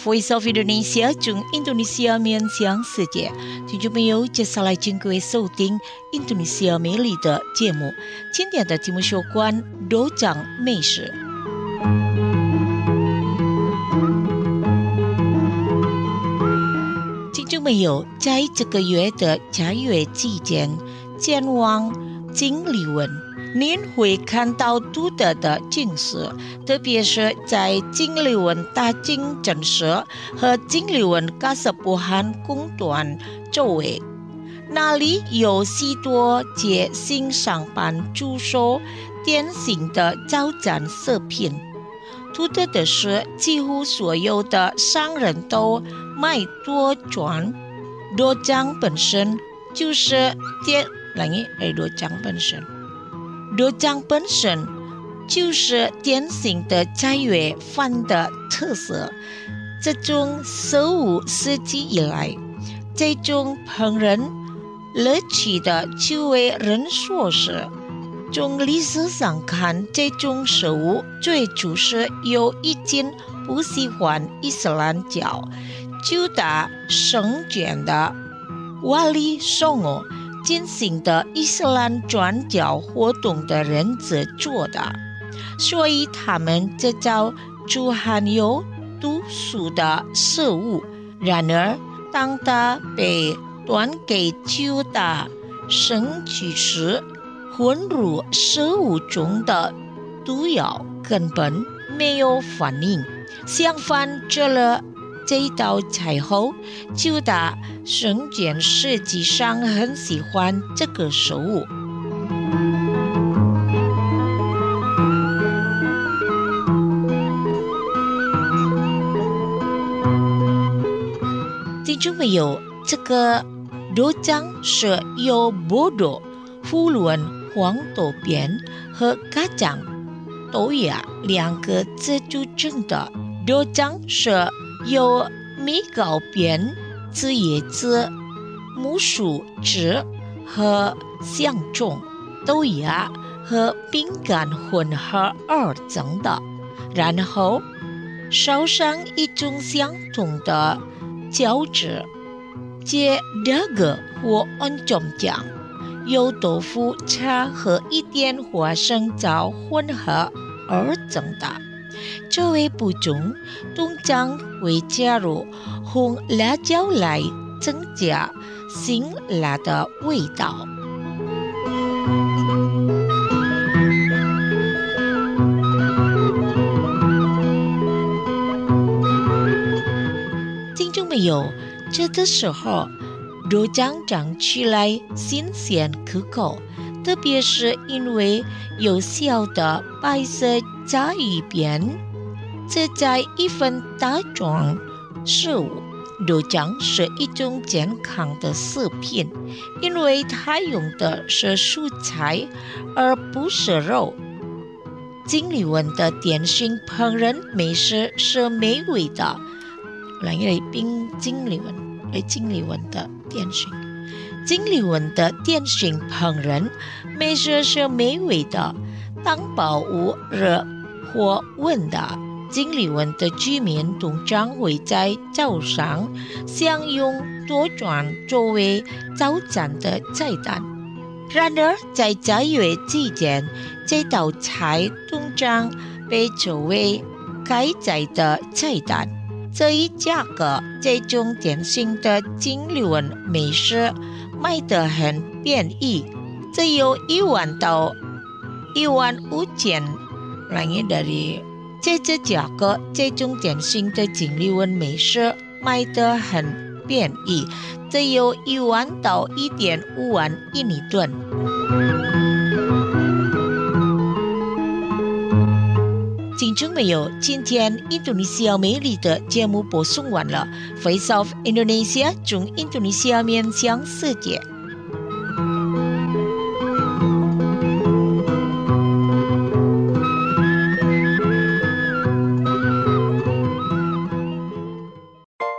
Voice of Indonesia 中印度尼西亚面向世界，听众朋友，接下来请各位收听印度尼西亚美丽的节目。今天的节目有关肉酱美食。听众朋友，在这个月的佳月期间，前往金利文，您会看到独特的景色，特别是在金利文大金镇社和金利文Kasepuhan公段周围，那里有许多街新上班住宿典型的早餐食品。独特的是，几乎所有的商人都卖多转，肉酱本身就是肉酱本身就是典型的佳月饭的特色。这种15世纪以来，这种烹饪乐趣的就为人所知。从历史上看，这种食物最初是由一群不喜欢伊斯兰教、犹太圣卷的瓦里松欧进行的伊斯兰传教活动的人制作的，所以他们制造出含有毒素的食物。然而，当它被端给犹太圣举时，混入食物中的毒药根本没有反应。相反，这道菜后，犹太圣卷实际上很喜欢这个食物。听众朋友，这个肉酱是由波多、胡伦、黄豆边和咖酱、豆芽两个字组成的。肉酱是由米糕边、紫叶子、木薯汁和香葱、豆芽和饼干混合而成的，然后烧上一种相同的胶质，接这个或恩中酱，由豆腐茶和一点花生枣混合而成的。这位步骤通常会加入红辣椒来增加辛辣的味道。听众朋友，这的时候肉酱长出来新鲜可口，特别是因为有小的白色杂鱼边，这在一份大众食物。肉酱是一种健康的食品，因为它用的是蔬菜而不是肉。金利文的典型烹饪美食是美味的，金利文的典型烹饪美食是美味的，当饱无热或温的。金利文的居民通常会在早上享用多转作为早餐的菜单。然而，在佳月期间，这道菜通常被作为开斋的菜单。这一价格，这种典型的金利文美食卖得很便宜，只有1万到15000ringgit。这价格，这种典型的金利文美食卖得很便宜，只有1万到1.5万印尼盾。听众朋友，今天印度尼西亚美丽的节目播送完了。Voice of Indonesia 中印度尼西亚面向世界。